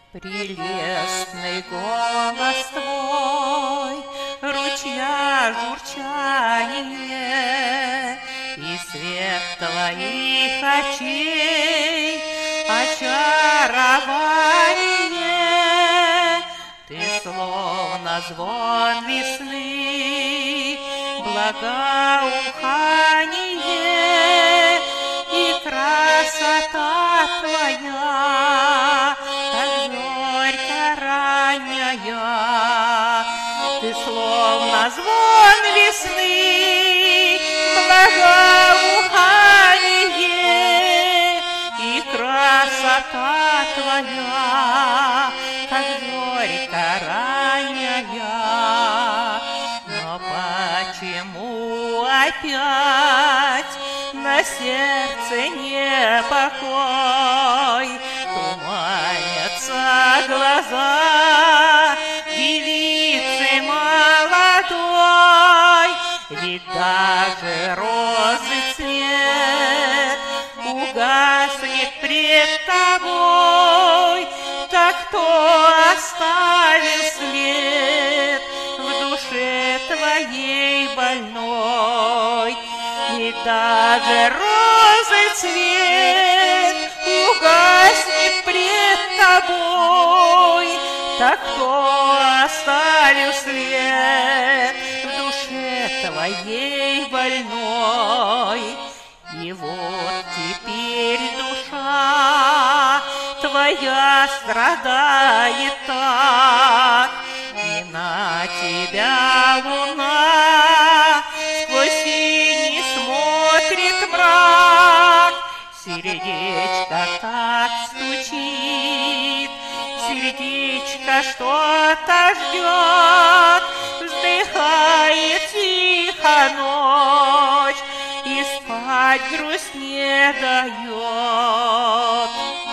Прелестный голос твой, ручья журчание, и свет твоих очей очарование. Ты словно звон весны, благоухание, и красота твоя, как зорька ранняя. Ты словно звон весны, благоухание, и красота твоя, как зорька ранняя. Но почему опять на сердце непокой, туманятся глаза девицы молодой? Ведь даже розы цвет угаснет пред тобой. Так кто оставил след в душе твоей больной? И даже розы цвет угаснет пред тобой. Так кто оставил след в душе твоей больной? И вот теперь душа твоя страдает так, и на тебя луна сквозь синий смотрит мрак. Сердечко так стучит, сердечко что-то ждет, вздыхает тихо ночь и спать грусть не дает.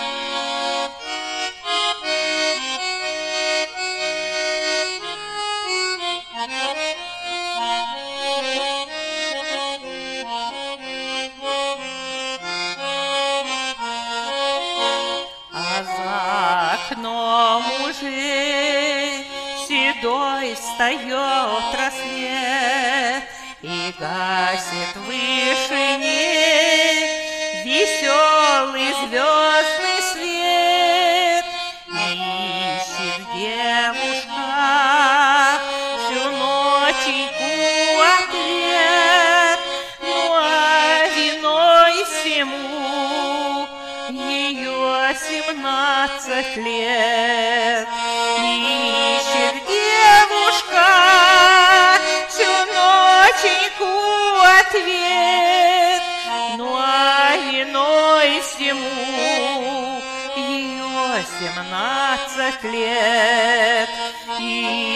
А за окном уже седой встает рассвет и гасит в вышине веселый звездный свет. И ищет девушка всю ноченьку ответ, ну а виной всему ее 17 лет. Ищет девушка всю ноченьку ответ, ну а виной всему ее 17 лет.